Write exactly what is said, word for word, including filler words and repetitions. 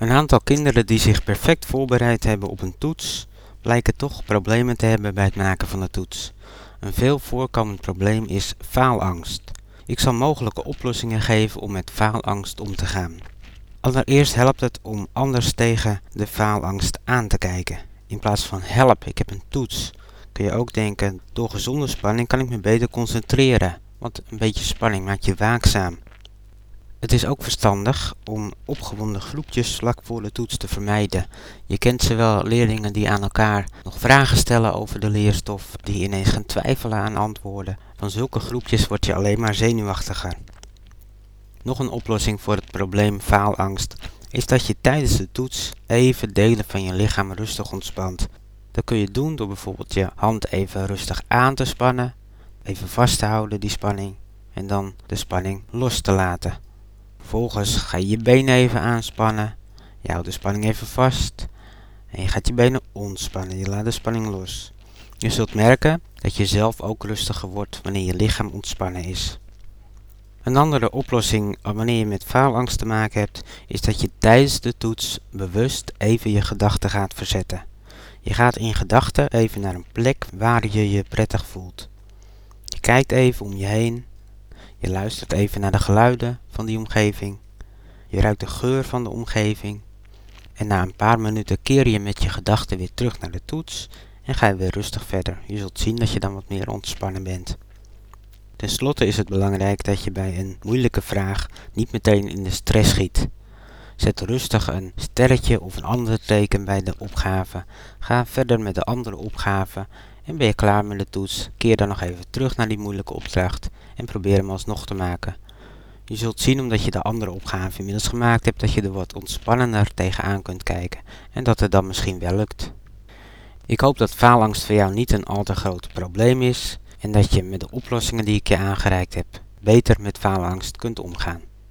Een aantal kinderen die zich perfect voorbereid hebben op een toets, blijken toch problemen te hebben bij het maken van de toets. Een veel voorkomend probleem is faalangst. Ik zal mogelijke oplossingen geven om met faalangst om te gaan. Allereerst helpt het om anders tegen de faalangst aan te kijken. In plaats van help, ik heb een toets, kun je ook denken, door gezonde spanning kan ik me beter concentreren, want een beetje spanning maakt je waakzaam. Het is ook verstandig om opgewonden groepjes vlak voor de toets te vermijden. Je kent ze wel, leerlingen die aan elkaar nog vragen stellen over de leerstof, die ineens gaan twijfelen aan antwoorden. Van zulke groepjes word je alleen maar zenuwachtiger. Nog een oplossing voor het probleem faalangst is dat je tijdens de toets even delen van je lichaam rustig ontspant. Dat kun je doen door bijvoorbeeld je hand even rustig aan te spannen, even vast te houden die spanning en dan de spanning los te laten. Vervolgens ga je je benen even aanspannen, je houdt de spanning even vast en je gaat je benen ontspannen, je laat de spanning los. Je zult merken dat je zelf ook rustiger wordt wanneer je lichaam ontspannen is. Een andere oplossing wanneer je met faalangst te maken hebt, is dat je tijdens de toets bewust even je gedachten gaat verzetten. Je gaat in gedachten even naar een plek waar je je prettig voelt. Je kijkt even om je heen. Je luistert even naar de geluiden van die omgeving. Je ruikt de geur van de omgeving. En na een paar minuten keer je met je gedachten weer terug naar de toets en ga je weer rustig verder. Je zult zien dat je dan wat meer ontspannen bent. Ten slotte is het belangrijk dat je bij een moeilijke vraag niet meteen in de stress schiet. Zet rustig een sterretje of een ander teken bij de opgave. Ga verder met de andere opgave en ben je klaar met de toets, keer dan nog even terug naar die moeilijke opdracht en probeer hem alsnog te maken. Je zult zien, omdat je de andere opgave inmiddels gemaakt hebt, dat je er wat ontspannender tegenaan kunt kijken en dat het dan misschien wel lukt. Ik hoop dat faalangst voor jou niet een al te groot probleem is en dat je met de oplossingen die ik je aangereikt heb beter met faalangst kunt omgaan.